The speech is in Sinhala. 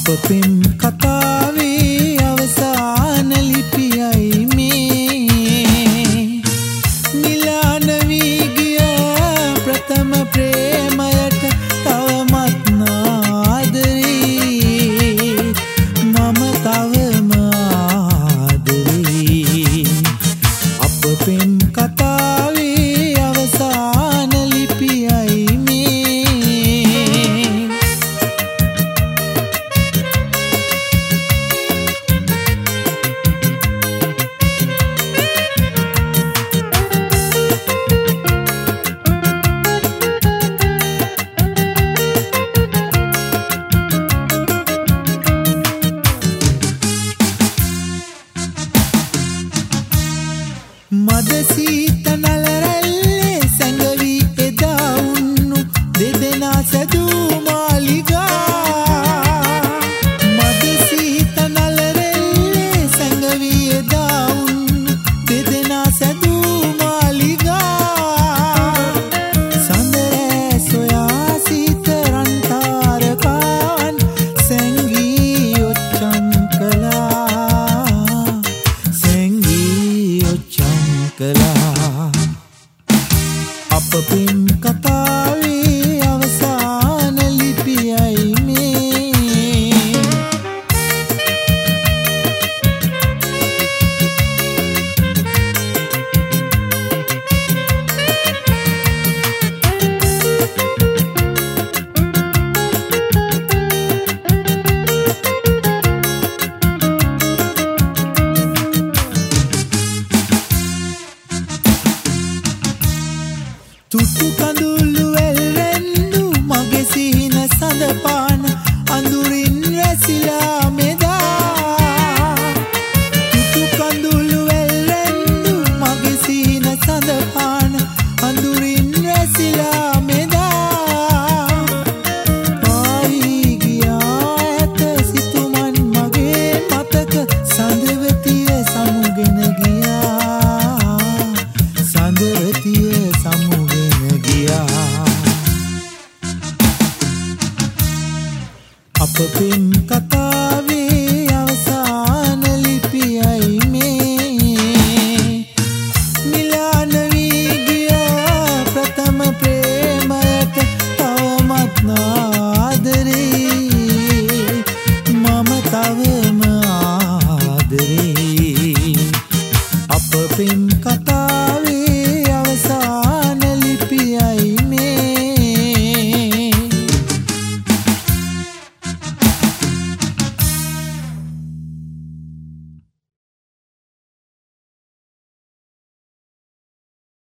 පෙම් කතාවේ අවසාන ලිපියයි මේ නිලාන වී ගිය ප්‍රථම ප්‍රේමයට තවමත් ආදරේ මම තවම ආදරේ අප පෙම් කතාවේ අවසාන ලිපියයි මද සීතනල රැල්ලේ සැඟවි එදා උන්නු දෙදෙනා සැදූ මාලිගා මද සීතනල රැල්ලේ සැඟවි එදා උන්නු දෙදෙනා සැදූ මාලිගා සඳරෑ සොයා සීතරන් තාරකාන් සැඟී ඔච්චම් කළා සැඟී ඔච්චම් අප පෙම් කතාවේ අවසාන ලිපියයි මේ තුටු කඳුළු එල්රෙන්නු මගේ සිහින සඳපාන අඳුරින් රැසිලා මෙදා තුටු කඳුළු එල්රෙන්නු මගේ සිහින සඳපාන අඳුරින් රැසිලා මෙදා පාවී ගියා ඇත සිතුමන් මගේ මතක සඳවතිය සමුගෙන ගියා සඳවතිය සමුගෙන අප පෙම් කතාවේ අවසාන ලිපියයි මේ නිලාන වී ගිය ප්‍රථම ප්‍රේමයට තවමත් ආදරේ මම තවම ආදරේ අප පෙම් කතාවේ